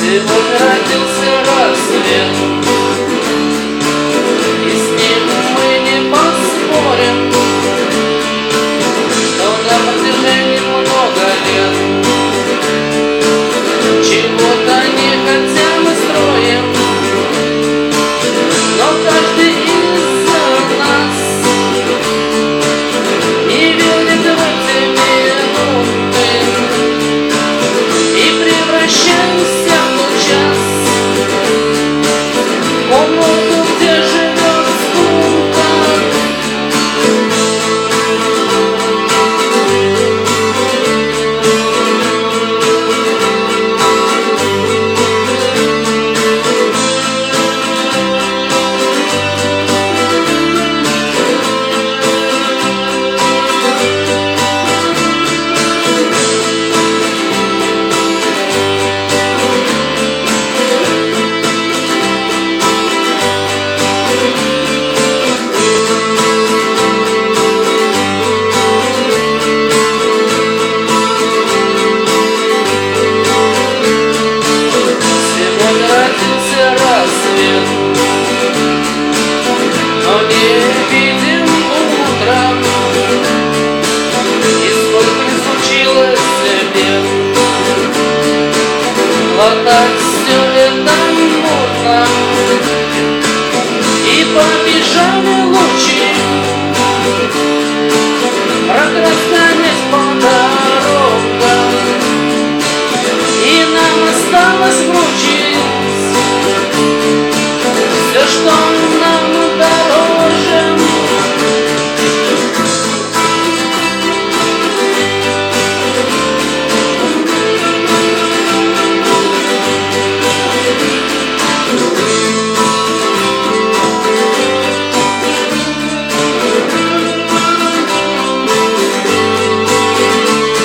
Сегодня родился рассвет, и с ним мы не поспорим, что на протяжении много лет чего-то не хотя мы строим, но каждый из нас не верит в эти минуты и превращаемся в тот час в комнату, где живет скука. Рассвет, но не видим утра, и сколько не случилось тебе глотать все это мутно, и побежали лучи прокрастались по дорогам, и нам осталось вручить все, что нам дороже.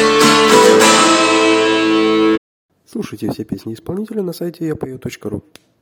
Слушайте все песни исполнителя на сайте yapою.ru.